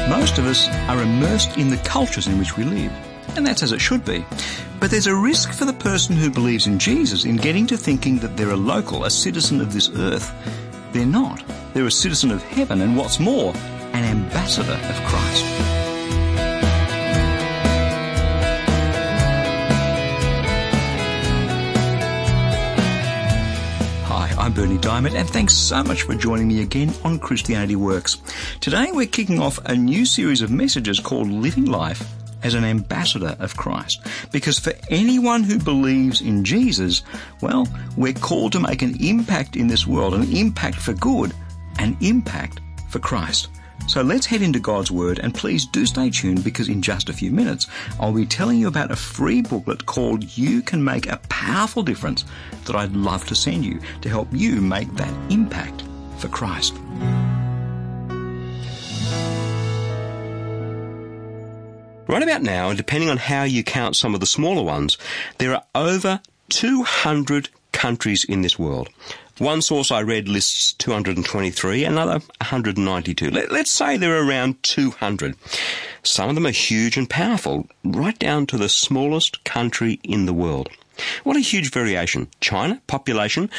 Most of us are immersed in the cultures in which we live, and that's as it should be. But there's a risk for the person who believes in Jesus in getting to thinking that they're a local, a citizen of this earth. They're not. They're a citizen of heaven, and what's more, an ambassador of Christ. I'm Bernie Diamond, and thanks so much for joining me again on Christianity Works. Today we're kicking off a new series of messages called Living Life as an Ambassador of Christ. Because for anyone who believes in Jesus, well, we're called to make an impact in this world, an impact for good, an impact for Christ. So let's head into God's Word, and please do stay tuned, because in just a few minutes I'll be telling you about a free booklet called You Can Make a Powerful Difference that I'd love to send you to help you make that impact for Christ. Right about now, and depending on how you count some of the smaller ones, there are over 200 countries in this world. One source I read lists 223, another 192. Let's say there are around 200. Some of them are huge and powerful, right down to the smallest country in the world. What a huge variation. China, population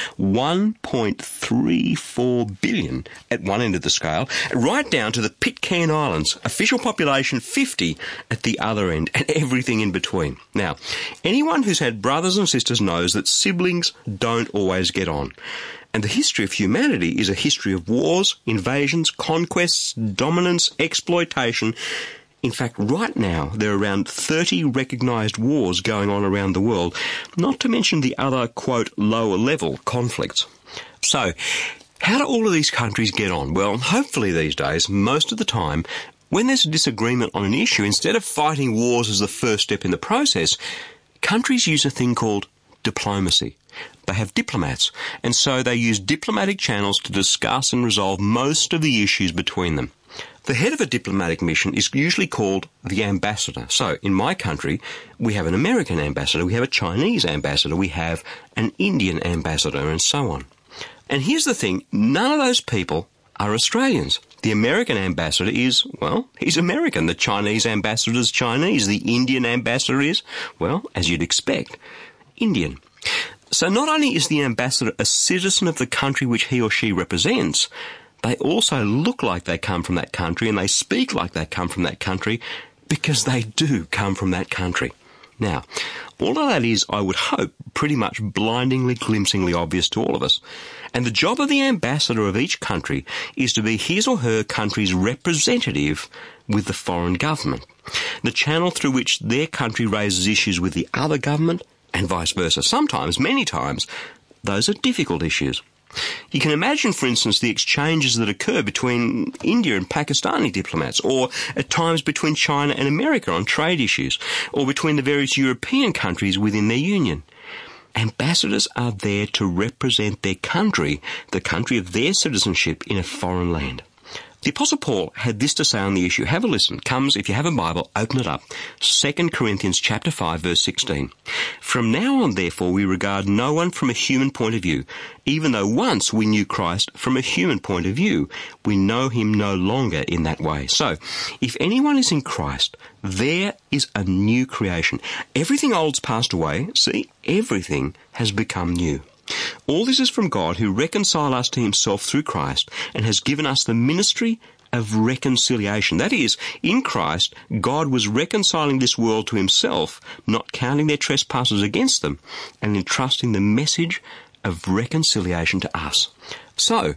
1.34 billion at one end of the scale, right down to the Pitcairn Islands, official population 50 at the other end, and everything in between. Now, anyone who's had brothers and sisters knows that siblings don't always get on. And the history of humanity is a history of wars, invasions, conquests, dominance, exploitation. In fact, right now, there are around 30 recognised wars going on around the world, not to mention the other, quote, lower-level conflicts. So, how do all of these countries get on? Well, hopefully these days, most of the time, when there's a disagreement on an issue, instead of fighting wars as the first step in the process, countries use a thing called diplomacy. They have diplomats, and so they use diplomatic channels to discuss and resolve most of the issues between them. The head of a diplomatic mission is usually called the ambassador. So, in my country, we have an American ambassador, we have a Chinese ambassador, we have an Indian ambassador, and so on. And here's the thing, none of those people are Australians. The American ambassador is, well, he's American. The Chinese ambassador is Chinese. The Indian ambassador is, well, as you'd expect, Indian. So not only is the ambassador a citizen of the country which he or she represents, they also look like they come from that country, and they speak like they come from that country, because they do come from that country. Now, all of that is, I would hope, pretty much blindingly, glimpsingly obvious to all of us. And the job of the ambassador of each country is to be his or her country's representative with the foreign government, the channel through which their country raises issues with the other government, and vice versa. Sometimes, many times, those are difficult issues. You can imagine, for instance, the exchanges that occur between India and Pakistani diplomats, or at times between China and America on trade issues, or between the various European countries within their union. Ambassadors are there to represent their country, the country of their citizenship, in a foreign land. The Apostle Paul had this to say on the issue. Have a listen. Comes, if you have a Bible, open it up. 2 Corinthians chapter 5, verse 16. From now on, therefore, we regard no one from a human point of view. Even though once we knew Christ from a human point of view, we know him no longer in that way. So, if anyone is in Christ, there is a new creation. Everything old's passed away. See, everything has become new. All this is from God, who reconciled us to himself through Christ and has given us the ministry of reconciliation. That is, in Christ, God was reconciling this world to himself, not counting their trespasses against them, and entrusting the message of reconciliation to us. So,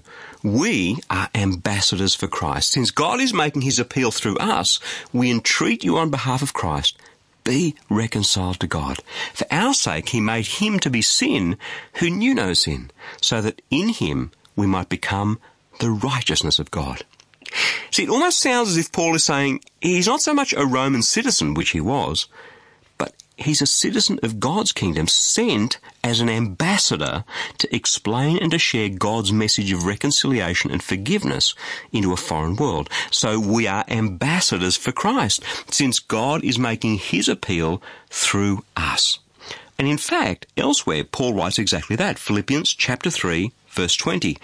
we are ambassadors for Christ. Since God is making his appeal through us, we entreat you on behalf of Christ, be reconciled to God. For our sake he made him to be sin who knew no sin, so that in him we might become the righteousness of God. See, it almost sounds as if Paul is saying he's not so much a Roman citizen, which he was, but he's a citizen of God's kingdom, sent as an ambassador to explain and to share God's message of reconciliation and forgiveness into a foreign world. So we are ambassadors for Christ, since God is making his appeal through us. And in fact, elsewhere, Paul writes exactly that. Philippians chapter 3, verse 20.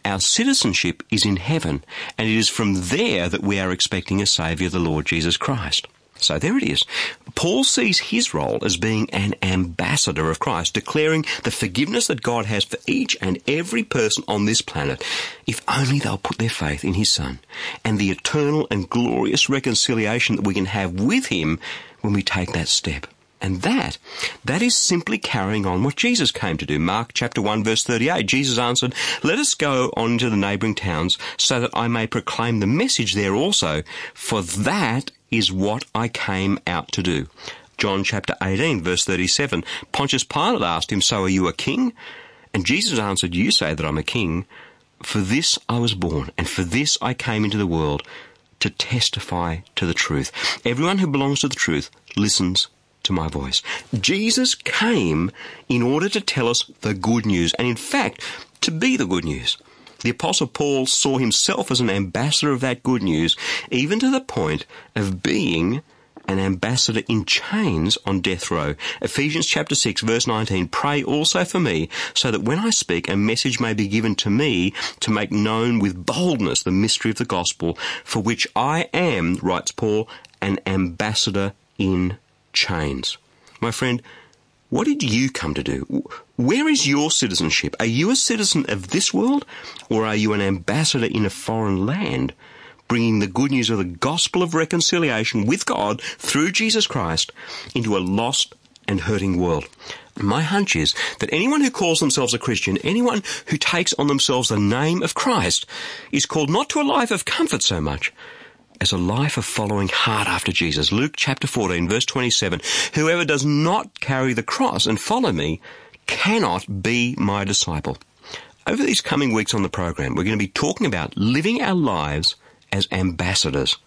our citizenship is in heaven, and it is from there that we are expecting a Saviour, the Lord Jesus Christ. So there it is. Paul sees his role as being an ambassador of Christ, declaring the forgiveness that God has for each and every person on this planet, if only they'll put their faith in his Son, and the eternal and glorious reconciliation that we can have with him when we take that step. And that is simply carrying on what Jesus came to do. Mark chapter 1 verse 38, Jesus answered, "Let us go on to the neighbouring towns so that I may proclaim the message there also, for that is what I came out to do." John chapter 18 verse 37, Pontius Pilate asked him, "So are you a king?" And Jesus answered, "You say that I'm a king. For this I was born, and for this I came into the world, to testify to the truth. Everyone who belongs to the truth listens to my voice." Jesus came in order to tell us the good news, and in fact, to be the good news. The Apostle Paul saw himself as an ambassador of that good news, even to the point of being an ambassador in chains on death row. Ephesians chapter 6 verse 19, "Pray also for me, so that when I speak, a message may be given to me to make known with boldness the mystery of the gospel, for which I am," writes Paul, "an ambassador in chains." My friend, what did you come to do? Where is your citizenship? Are you a citizen of this world, or are you an ambassador in a foreign land, bringing the good news of the gospel of reconciliation with God through Jesus Christ into a lost and hurting world? My hunch is that anyone who calls themselves a Christian, anyone who takes on themselves the name of Christ, is called not to a life of comfort so much as a life of following hard after Jesus. Luke chapter 14 verse 27, "Whoever does not carry the cross and follow me cannot be my disciple." Over these coming weeks on the program, we're going to be talking about living our lives as ambassadors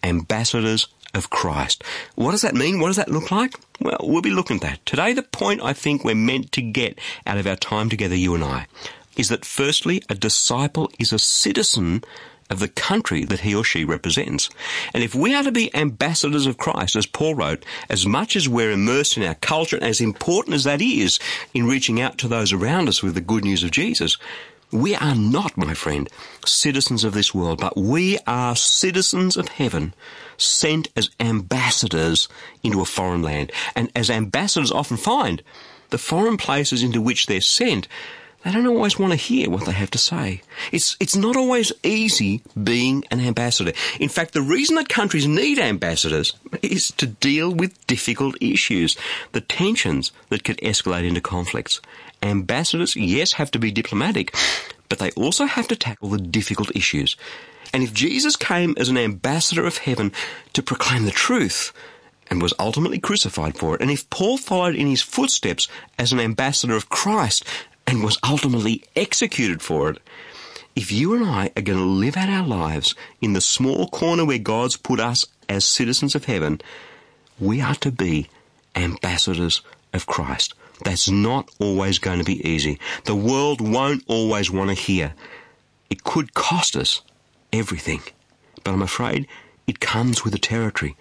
of Christ. What does that mean? What does that look like? Well, we'll be looking at that. Today, the point I think we're meant to get out of our time together, you and I, is that firstly, a disciple is a citizen of the country that he or she represents. And if we are to be ambassadors of Christ, as Paul wrote, as much as we're immersed in our culture, and as important as that is in reaching out to those around us with the good news of Jesus, we are not, my friend, citizens of this world, but we are citizens of heaven, sent as ambassadors into a foreign land. And as ambassadors often find, the foreign places into which they're sent, they don't always want to hear what they have to say. It's not always easy being an ambassador. In fact, the reason that countries need ambassadors is to deal with difficult issues, the tensions that could escalate into conflicts. Ambassadors, yes, have to be diplomatic, but they also have to tackle the difficult issues. And if Jesus came as an ambassador of heaven to proclaim the truth, and was ultimately crucified for it, and if Paul followed in his footsteps as an ambassador of Christ, and was ultimately executed for it, if you and I are going to live out our lives in the small corner where God's put us as citizens of heaven, we are to be ambassadors of Christ. That's not always going to be easy. The world won't always want to hear. It could cost us everything. But I'm afraid it comes with the territory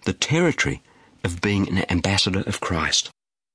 of being an ambassador of Christ.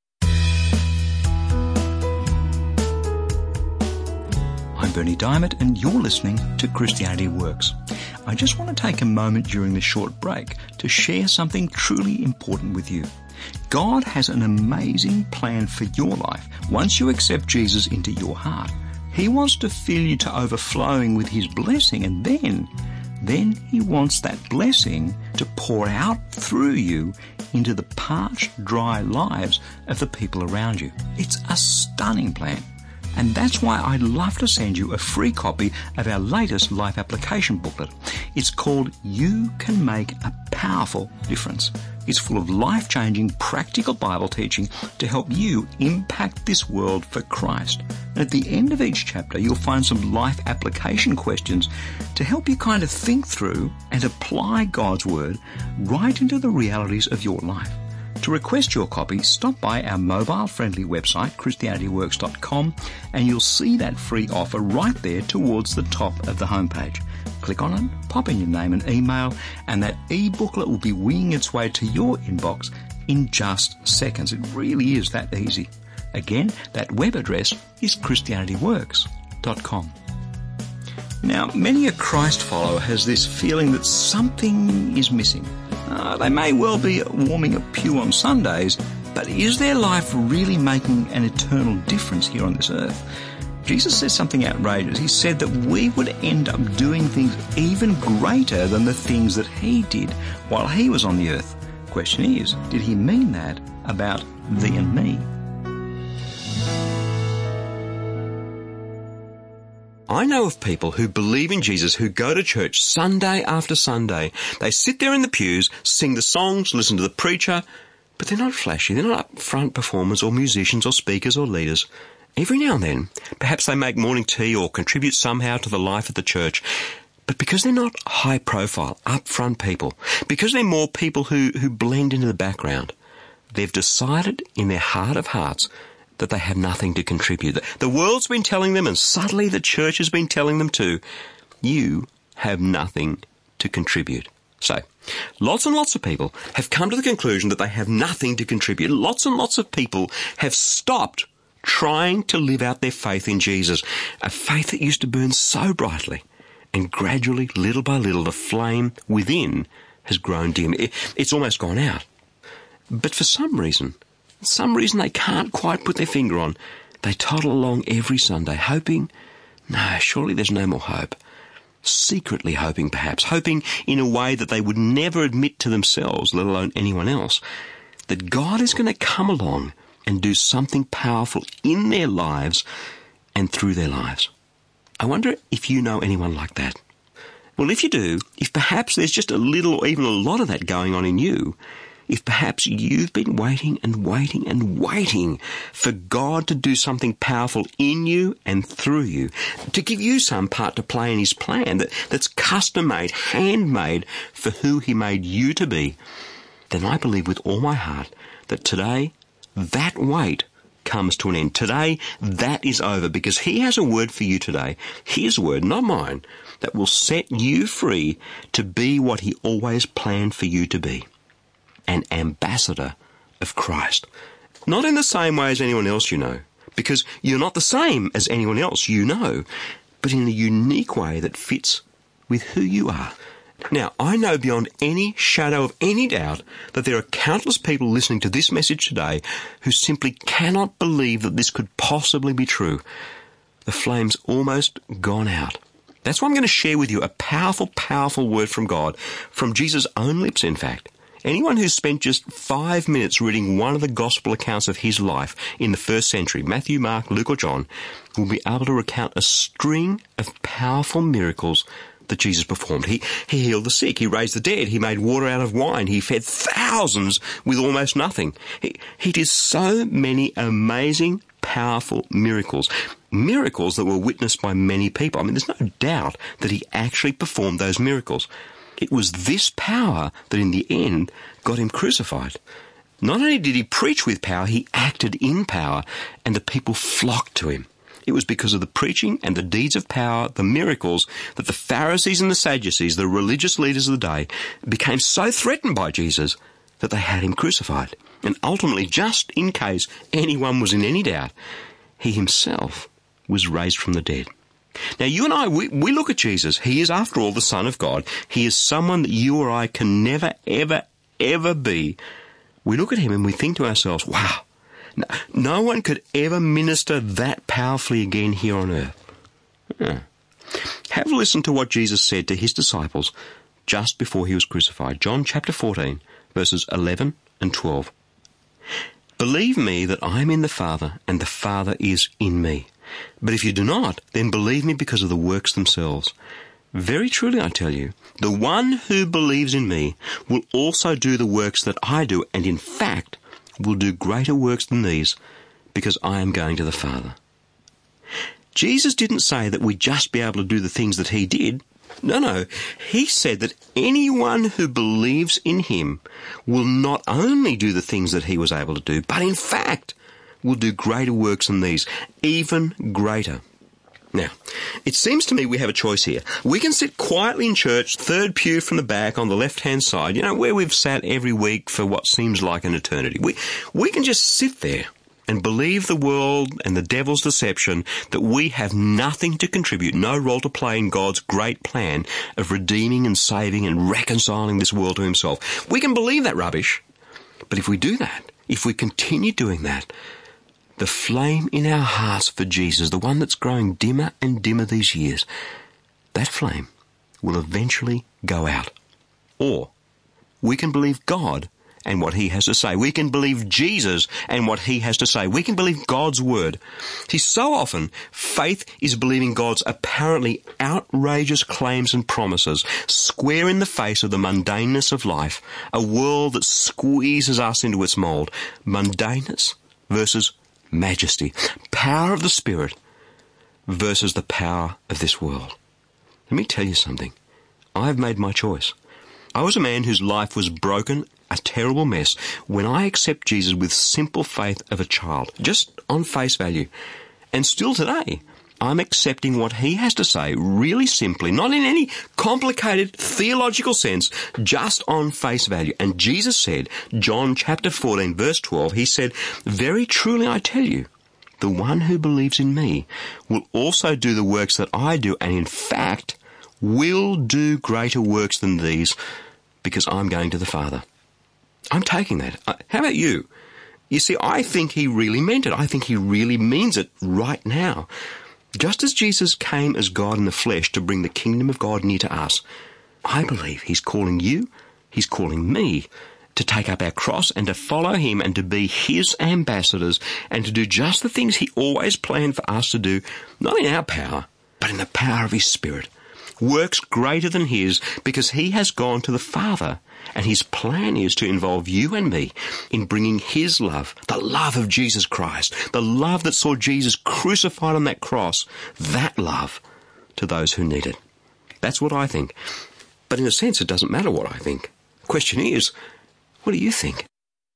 I'm Bernie Diamond, and you're listening to Christianity Works. I just want to take a moment during this short break to share something truly important with you. God has an amazing plan for your life once you accept Jesus into your heart. He wants to fill you to overflowing with his blessing, and then he wants that blessing to pour out through you into the parched, dry lives of the people around you. It's a stunning plan. And that's why I'd love to send you a free copy of our latest life application booklet. It's called You Can Make a Powerful Difference. It's full of life-changing, practical Bible teaching to help you impact this world for Christ. And at the end of each chapter, you'll find some life application questions to help you kind of think through and apply God's Word right into the realities of your life. To request your copy, stop by our mobile-friendly website, ChristianityWorks.com, and you'll see that free offer right there towards the top of the homepage. Click on it, pop in your name and email, and that e-booklet will be winging its way to your inbox in just seconds. It really is that easy. Again, that web address is ChristianityWorks.com. Now, many a Christ follower has this feeling that something is missing. They may well be warming a pew on Sundays, but is their life really making an eternal difference here on this earth? Jesus said something outrageous. He said that we would end up doing things even greater than the things that he did while he was on the earth. Question is, did he mean that about thee and me? I know of people who believe in Jesus who go to church Sunday after Sunday. They sit there in the pews, sing the songs, listen to the preacher, but they're not flashy. They're not up-front performers or musicians or speakers or leaders. Every now and then, perhaps they make morning tea or contribute somehow to the life of the church. But because they're not high-profile, up-front people, because they're more people who blend into the background, they've decided in their heart of hearts that they have nothing to contribute. The world's been telling them, and subtly the church has been telling them too, you have nothing to contribute. So, lots and lots of people have come to the conclusion that they have nothing to contribute. Lots and lots of people have stopped trying to live out their faith in Jesus, a faith that used to burn so brightly, and gradually, little by little, the flame within has grown dim. It's almost gone out. But for some reason they can't quite put their finger on, they toddle along every Sunday, hoping, no, surely there's no more hope. Secretly hoping, perhaps, hoping in a way that they would never admit to themselves, let alone anyone else, that God is going to come along and do something powerful in their lives and through their lives. I wonder if you know anyone like that. Well, if you do, if perhaps there's just a little or even a lot of that going on in you, if perhaps you've been waiting and waiting and waiting for God to do something powerful in you and through you, to give you some part to play in his plan that's custom-made, handmade for who he made you to be, then I believe with all my heart that today that wait comes to an end. Today, that is over, because he has a word for you today, his word, not mine, that will set you free to be what he always planned for you to be, an ambassador of Christ. Not in the same way as anyone else you know, because you're not the same as anyone else you know, but in a unique way that fits with who you are. Now, I know beyond any shadow of any doubt that there are countless people listening to this message today who simply cannot believe that this could possibly be true. The flame's almost gone out. That's why I'm going to share with you a powerful, powerful word from God, from Jesus' own lips, in fact. Anyone who's spent just 5 minutes reading one of the gospel accounts of his life in the first century, Matthew, Mark, Luke or John, will be able to recount a string of powerful miracles that Jesus performed. He healed the sick, he raised the dead, he made water out of wine, he fed thousands with almost nothing. He did so many amazing, powerful miracles that were witnessed by many people. I mean, there's no doubt that he actually performed those miracles. It was this power that in the end got him crucified. Not only did he preach with power, he acted in power, and the people flocked to him. It was because of the preaching and the deeds of power, the miracles, that the Pharisees and the Sadducees, the religious leaders of the day, became so threatened by Jesus that they had him crucified. And ultimately, just in case anyone was in any doubt, he himself was raised from the dead. Now, you and I, we look at Jesus. He is, after all, the Son of God. He is someone that you or I can never, ever, ever be. We look at him and we think to ourselves, wow, no one could ever minister that powerfully again here on earth. Have a listen to what Jesus said to his disciples just before he was crucified. John chapter 14, verses 11 and 12. Believe me that I am in the Father, and the Father is in me. But if you do not, then believe me because of the works themselves. Very truly I tell you, the one who believes in me will also do the works that I do, and in fact will do greater works than these, because I am going to the Father. Jesus didn't say that we'd just be able to do the things that he did. No. He said that anyone who believes in him will not only do the things that he was able to do, but in fact will do greater works than these, even greater. Now, it seems to me we have a choice here. We can sit quietly in church, third pew from the back on the left-hand side, where we've sat every week for what seems like an eternity. We can just sit there and believe the world and the devil's deception that we have nothing to contribute, no role to play in God's great plan of redeeming and saving and reconciling this world to himself. We can believe that rubbish, but if we do that, if we continue doing that, the flame in our hearts for Jesus, the one that's growing dimmer and dimmer these years, that flame will eventually go out. Or we can believe God and what he has to say. We can believe Jesus and what he has to say. We can believe God's word. See, so often, faith is believing God's apparently outrageous claims and promises, square in the face of the mundaneness of life, a world that squeezes us into its mould. Mundaneness versus majesty. Power of the Spirit versus the power of this world. Let me tell you something. I've made my choice. I was a man whose life was broken, a terrible mess, when I accept Jesus with simple faith of a child, just on face value. And still today, I'm accepting what he has to say really simply, not in any complicated theological sense, just on face value. And Jesus said, John chapter 14, verse 12, he said, "Very truly I tell you, the one who believes in me will also do the works that I do, and in fact will do greater works than these, because I'm going to the Father." I'm taking that. How about you? You see, I think he really meant it. I think he really means it right now. Just as Jesus came as God in the flesh to bring the kingdom of God near to us, I believe he's calling you, he's calling me, to take up our cross and to follow him and to be his ambassadors and to do just the things he always planned for us to do, not in our power, but in the power of his Spirit. Works greater than his, because he has gone to the Father, and his plan is to involve you and me in bringing his love, the love of Jesus Christ, the love that saw Jesus crucified on that cross, that love to those who need it. That's what I think. But in a sense, it doesn't matter what I think. The question is, what do you think?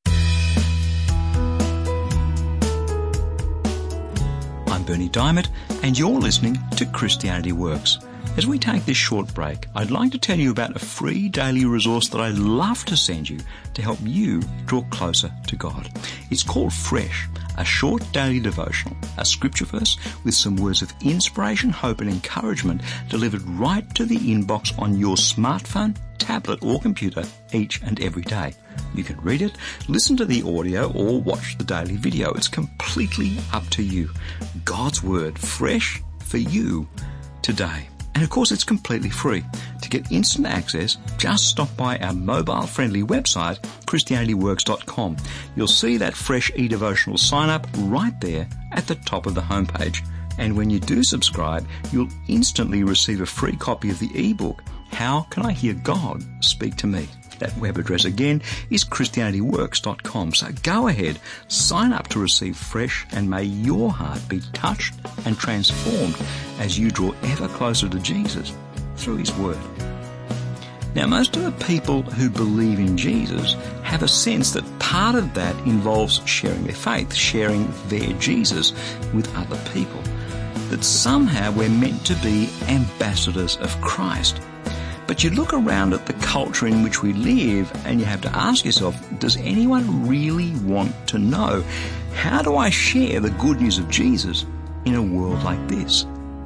I'm Bernie Diamond, and you're listening to Christianity Works. As we take this short break, I'd like to tell you about a free daily resource that I'd love to send you to help you draw closer to God. It's called Fresh, a short daily devotional, a scripture verse with some words of inspiration, hope and encouragement delivered right to the inbox on your smartphone, tablet or computer each and every day. You can read it, listen to the audio or watch the daily video. It's completely up to you. God's Word, fresh for you today. And of course, it's completely free. To get instant access, just stop by our mobile-friendly website, ChristianityWorks.com. You'll see that fresh e-devotional sign-up right there at the top of the homepage. And when you do subscribe, you'll instantly receive a free copy of the ebook, How Can I Hear God Speak to Me? That web address again is ChristianityWorks.com. So go ahead, sign up to receive fresh, and may your heart be touched and transformed as you draw ever closer to Jesus through his word. Now, most of the people who believe in Jesus have a sense that part of that involves sharing their faith, sharing their Jesus with other people. That somehow we're meant to be ambassadors of Christ. But you look around at the culture in which we live and you have to ask yourself, does anyone really want to know, how do I share the good news of Jesus in a world like this?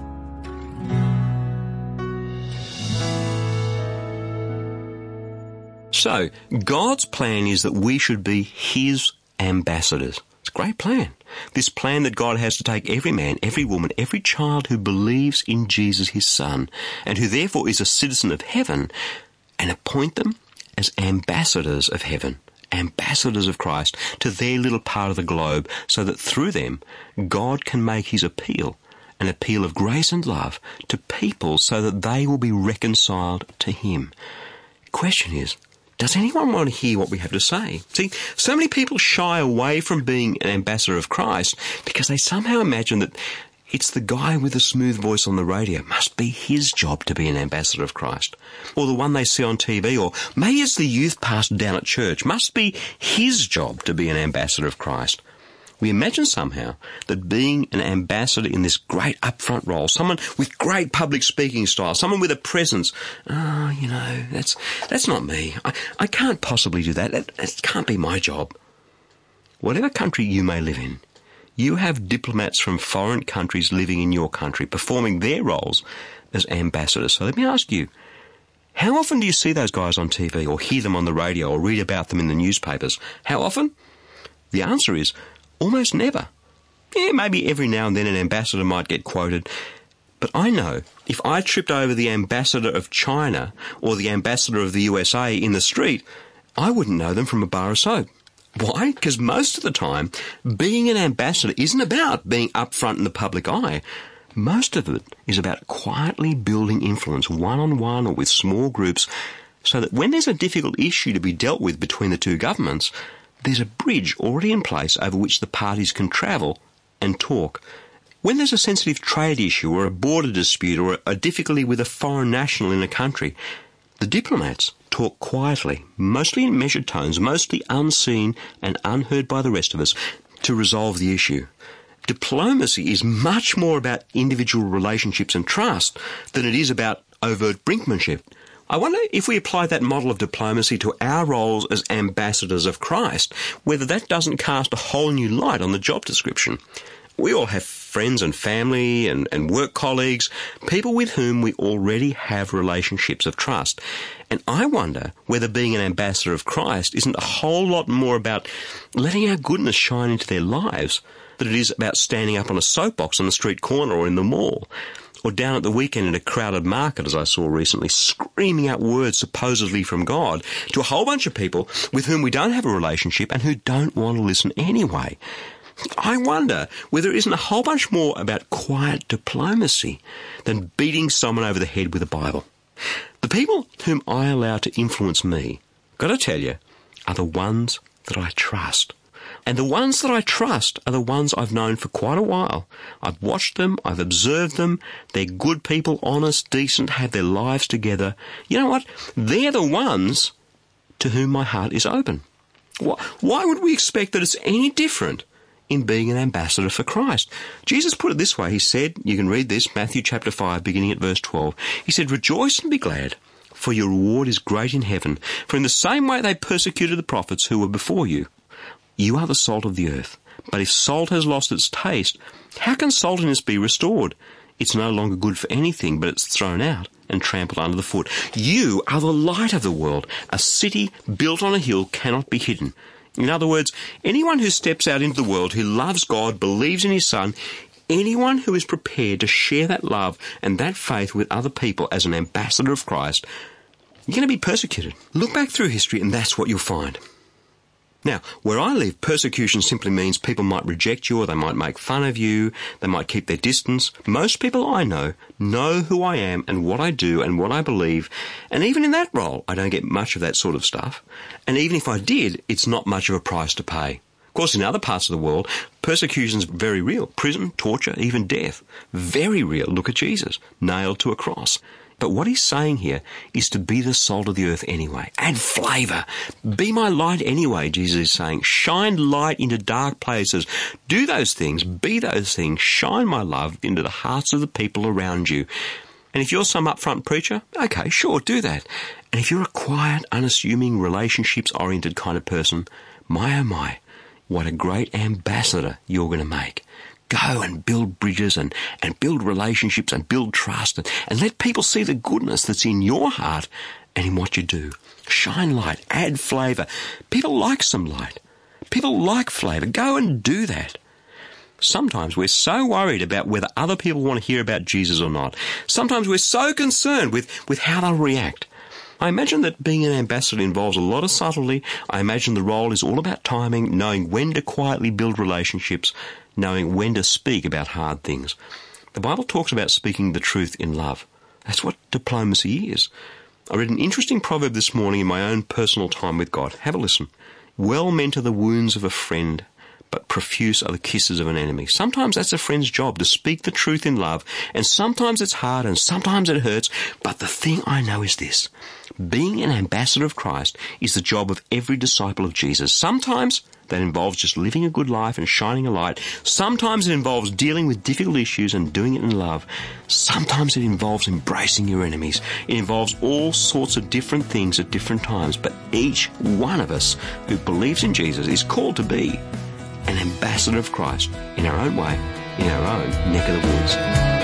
So, God's plan is that we should be his ambassadors. It's a great plan. This plan that God has to take every man, every woman, every child who believes in Jesus, his Son, and who therefore is a citizen of heaven, and appoint them as ambassadors of heaven, ambassadors of Christ, to their little part of the globe, so that through them, God can make his appeal, an appeal of grace and love, to people so that they will be reconciled to him. The question is, does anyone want to hear what we have to say? See, so many people shy away from being an ambassador of Christ because they somehow imagine that it's the guy with the smooth voice on the radio. It must be his job to be an ambassador of Christ. Or the one they see on TV, or maybe it's the youth pastor down at church. Must be his job to be an ambassador of Christ. We imagine somehow that being an ambassador in this great upfront role, someone with great public speaking style, someone with a presence, that's not me. I can't possibly do that. That can't be my job. Whatever country you may live in, You have diplomats from foreign countries living in your country, performing their roles as ambassadors. So let me ask you, how often do you see those guys on TV or hear them on the radio or read about them in the newspapers? How often? The answer is almost never. Yeah, maybe every now and then an ambassador might get quoted. But I know if I tripped over the ambassador of China or the ambassador of the USA in the street, I wouldn't know them from a bar of soap. Why? Because most of the time, being an ambassador isn't about being up front in the public eye. Most of it is about quietly building influence one-on-one or with small groups so that when there's a difficult issue to be dealt with between the two governments, there's a bridge already in place over which the parties can travel and talk. When there's a sensitive trade issue or a border dispute or a difficulty with a foreign national in a country, the diplomats talk quietly, mostly in measured tones, mostly unseen and unheard by the rest of us, to resolve the issue. Diplomacy is much more about individual relationships and trust than it is about overt brinkmanship. I wonder if we apply that model of diplomacy to our roles as ambassadors of Christ, whether that doesn't cast a whole new light on the job description. We all have friends and family and work colleagues, people with whom we already have relationships of trust. And I wonder whether being an ambassador of Christ isn't a whole lot more about letting our goodness shine into their lives than it is about standing up on a soapbox on the street corner or in the mall, or down at the weekend in a crowded market, as I saw recently, screaming out words supposedly from God to a whole bunch of people with whom we don't have a relationship and who don't want to listen anyway. I wonder whether it isn't a whole bunch more about quiet diplomacy than beating someone over the head with a Bible. The people whom I allow to influence me, got to tell you, are the ones that I trust. And the ones that I trust are the ones I've known for quite a while. I've watched them, I've observed them, they're good people, honest, decent, have their lives together. You know what? They're the ones to whom my heart is open. Why would we expect that it's any different in being an ambassador for Christ? Jesus put it this way. He said, you can read this, Matthew chapter 5, beginning at verse 12. He said, "Rejoice and be glad, for your reward is great in heaven. For in the same way they persecuted the prophets who were before you. You are the salt of the earth. But if salt has lost its taste, how can saltiness be restored? It's no longer good for anything, but it's thrown out and trampled under the foot. You are the light of the world. A city built on a hill cannot be hidden." In other words, anyone who steps out into the world, who loves God, believes in his Son, anyone who is prepared to share that love and that faith with other people as an ambassador of Christ, you're going to be persecuted. Look back through history and that's what you'll find. Now, where I live, persecution simply means people might reject you or they might make fun of you, they might keep their distance. Most people I know who I am and what I do and what I believe, and even in that role, I don't get much of that sort of stuff. And even if I did, it's not much of a price to pay. Of course, in other parts of the world, persecution's very real. Prison, torture, even death. Very real. Look at Jesus, nailed to a cross. But what he's saying here is to be the salt of the earth anyway. Add flavour. Be my light anyway, Jesus is saying. Shine light into dark places. Do those things. Be those things. Shine my love into the hearts of the people around you. And if you're some upfront preacher, okay, sure, do that. And if you're a quiet, unassuming, relationships-oriented kind of person, my oh my, what a great ambassador you're going to make. Go and build bridges and build relationships and build trust and let people see the goodness that's in your heart and in what you do. Shine light, add flavour. People like some light. People like flavour. Go and do that. Sometimes we're so worried about whether other people want to hear about Jesus or not. Sometimes we're so concerned with how they'll react. I imagine that being an ambassador involves a lot of subtlety. I imagine the role is all about timing, knowing when to quietly build relationships, knowing when to speak about hard things. The Bible talks about speaking the truth in love. That's what diplomacy is. I read an interesting proverb this morning in my own personal time with God. Have a listen. Well meant are the wounds of a friend, but profuse are the kisses of an enemy. Sometimes that's a friend's job, to speak the truth in love, and sometimes it's hard and sometimes it hurts, but the thing I know is this. Being an ambassador of Christ is the job of every disciple of Jesus. Sometimes that involves just living a good life and shining a light. Sometimes it involves dealing with difficult issues and doing it in love. Sometimes it involves embracing your enemies. It involves all sorts of different things at different times. But each one of us who believes in Jesus is called to be an ambassador ambassador of Christ in our own way, in our own neck of the woods.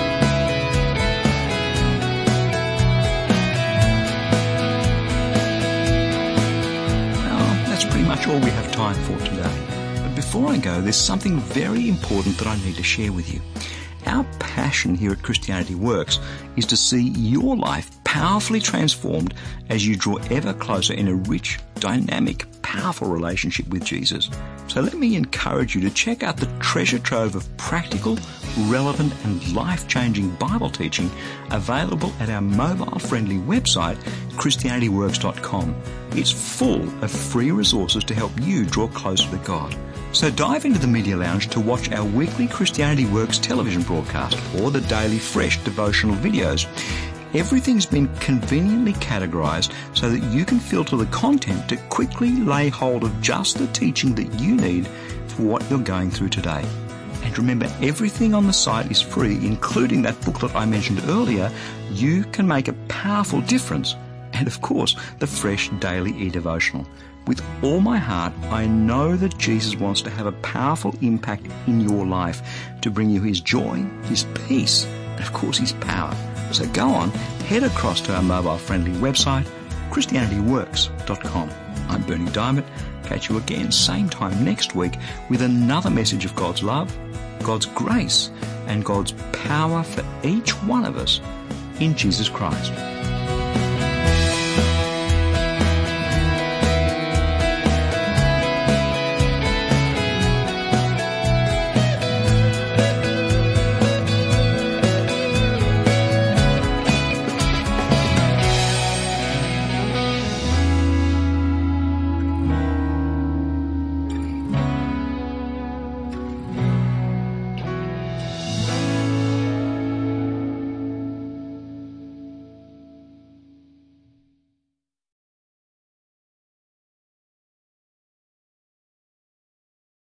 Well, that's pretty much all we have time for today. But before I go, there's something very important that I need to share with you. Our passion here at Christianity Works is to see your life powerfully transformed as you draw ever closer in a rich, dynamic, powerful relationship with Jesus. So let me encourage you to check out the treasure trove of practical, relevant and life-changing Bible teaching available at our mobile-friendly website, ChristianityWorks.com. It's full of free resources to help you draw closer to God. So dive into the Media Lounge to watch our weekly Christianity Works television broadcast or the daily fresh devotional videos. Everything's been conveniently categorized so that you can filter the content to quickly lay hold of just the teaching that you need for what you're going through today. And remember, everything on the site is free, including that booklet I mentioned earlier. You can make a powerful difference. And of course, the fresh daily e-devotional. With all my heart, I know that Jesus wants to have a powerful impact in your life to bring you his joy, his peace, and of course his power. So go on, head across to our mobile-friendly website, ChristianityWorks.com. I'm Berni Dymet. Catch you again same time next week with another message of God's love, God's grace, and God's power for each one of us in Jesus Christ.